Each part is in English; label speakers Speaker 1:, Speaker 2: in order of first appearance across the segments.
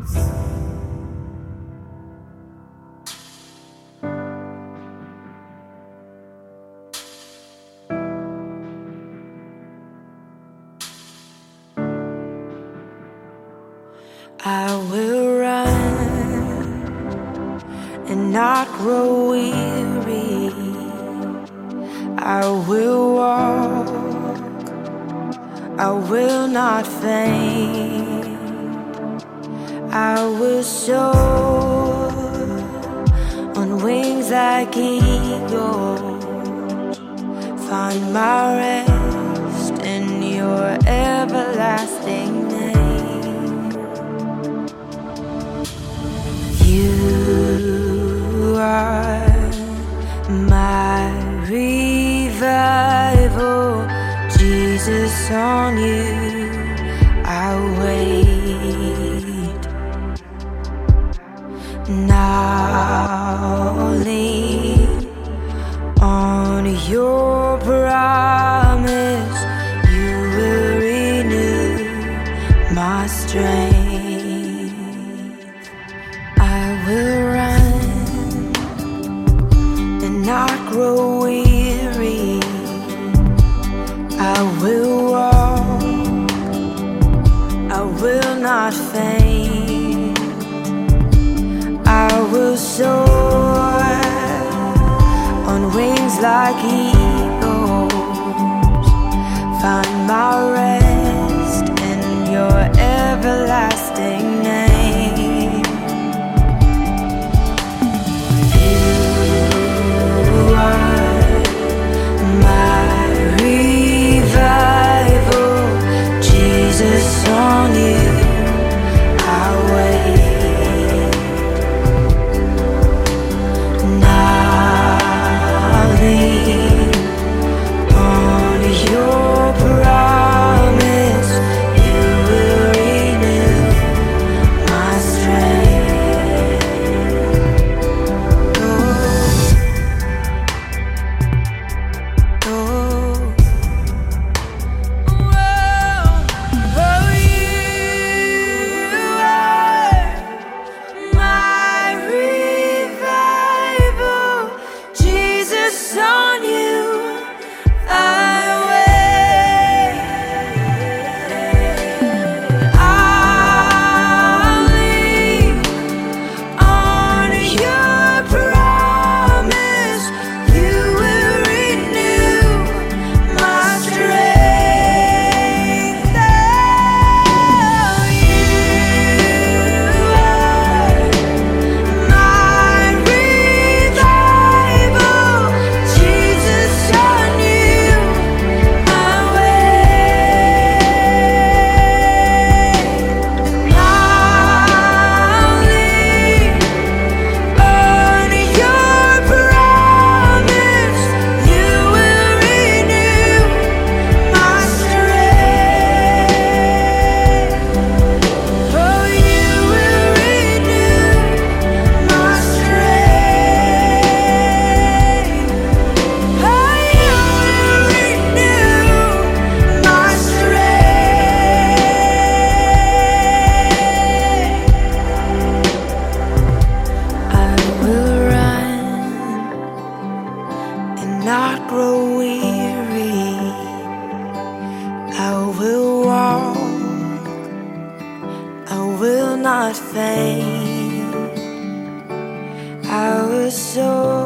Speaker 1: I will run and not grow weary. I will walk, I will not faint. I will soar on wings like eagles, find my rest in your everlasting name. You are my revival, Jesus, on you I wait. Now lean on your promise, you will renew my strength. I will run and not grow weary. I will walk, I will not faint. I will soar on wings like eagles, find my rest in your everlasting name. On you I wait. Now lean on your promise, you will renew my strength. Oh, oh. Not grow weary. I will walk, I will not faint. I will soar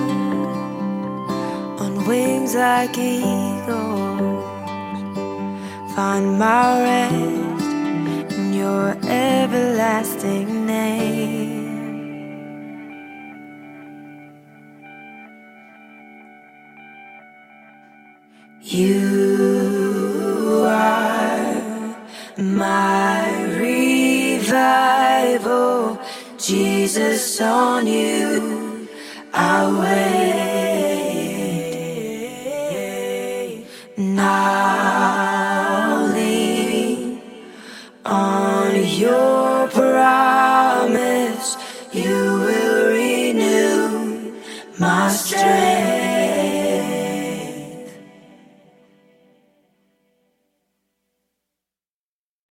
Speaker 1: on wings like eagles, find my rest in your everlasting name. You are my revival, Jesus, on you I wait. Now lean on your